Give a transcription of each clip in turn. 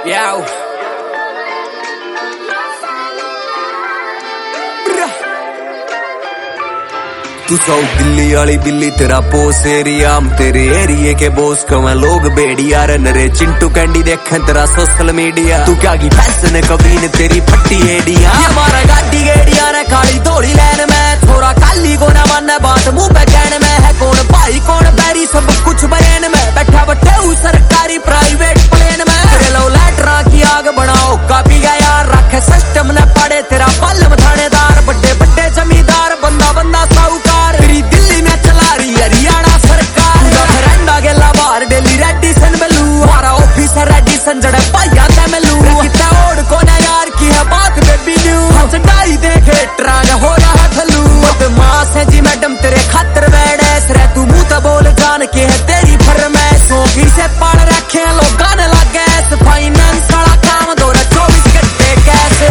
Yo. तू सौ दिल्ली वाली बिल्ली तेरा पोस एरिया, हम तेरे एरिए के बोस कवा लोग बेड़िया रे नरे चिंटू कैंडी देखें तेरा सोशल मीडिया। तू क्या की फैशन कभी ने तेरी फट्टी एडिया, हमारा गाड़ी गेड़िया ने खाली थोड़ी लैन में थोड़ा काली को ना मन बात मुंह पे कहने में है कौन भाई कौन बैरी सब कुछ बयान में बैठा बटे सरकारी प्राइवेट प्लेन में तेरे लो लैटरा की आग बनाओ कापी गया यार रखे सिस्टम ने पड़े तेरा पल्लम थानेदार बड़े बड़े जमींदार बंदा बंदा साहूकार तेरी दिल्ली में चला रही हरियाणा सरकार रेंडा के लाभार डेली रेडिसन में लू हमारा ऑफिसर रेडिसन जड़े पाया था मैं लू कितना ओढ़ को ना यार की है बात बेबी न्यू हम चढ़ाई देखे ट्रांग हो रहा थलू बदमाश है जी मैडम तेरे खातर बैठे सरे तू मुंह तो बोल जान के है तेरी फरमाइश सोफी से पढ़ रखे लोग गाने लगे फाइनेंस वाला काम दो 24 घंटे कैसे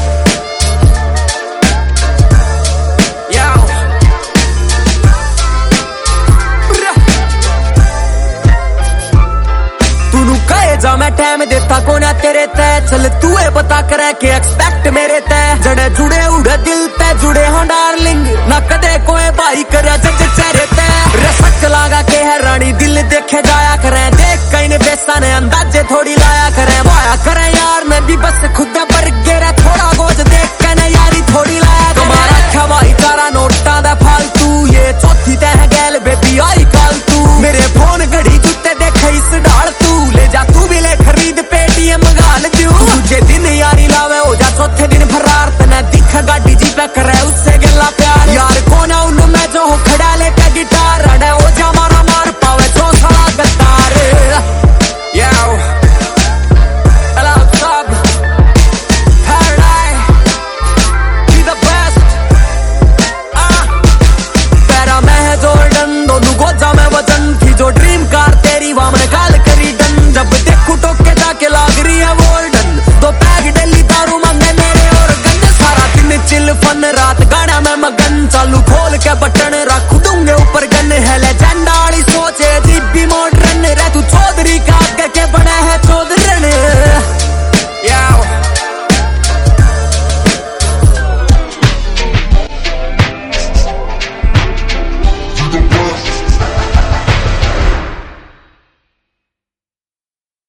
जा मैं टाइम देता कोना तेरे तय चल तू है पता करे के एक्सपेक्ट मेरे तय जड़े जुड़े उड़े दिल पे जुड़े हो डार्लिंग ना कदे कोई भाई करे जज चेहरे तय रसक लगा के है रानी दिल देखे जाया करे देख कहीं ने बेसा ने अंदाजे थोड़ी लाया करे वाया करे यार मैं भी बस खुद पर गिरा थोड़ा गोज देख के ना यारी थोड़ी लाया तुम्हारा रखा भाई तारा नोटा दा फालतू ये चौथी तय गैल बेबी आई काल तू मेरे फोन घड़ी जुते देखे इस डाल तू ले जा तू भी ले खरीद पेटीएम गाल दू दूजे दिन यारी लावे हो जा चौथे दिन फरार तना दिखा गाड़ी जी पे करे उससे गिला प्यार यार कौन है उन में जो खड़ा लेके गिटार अड़े हो जा मारा मार पावे जो साला गद्दार याओ अलाउ सब पैराडाइज बी द बेस्ट पैरा में है जॉर्डन दोनों गोजा में वजन थी जो ड्रीम कार तेरी वामन काल करी डन जब देखू टोके जाके लाग रही है वोल्डन दो पैग डेली दारू मांगे मेरे और गन सारा दिन चिल फन रात गाना में मगन चालू खोल के बटन रख दूंगे ऊपर गन है लेजेंड वाली सोच है जी भी मोड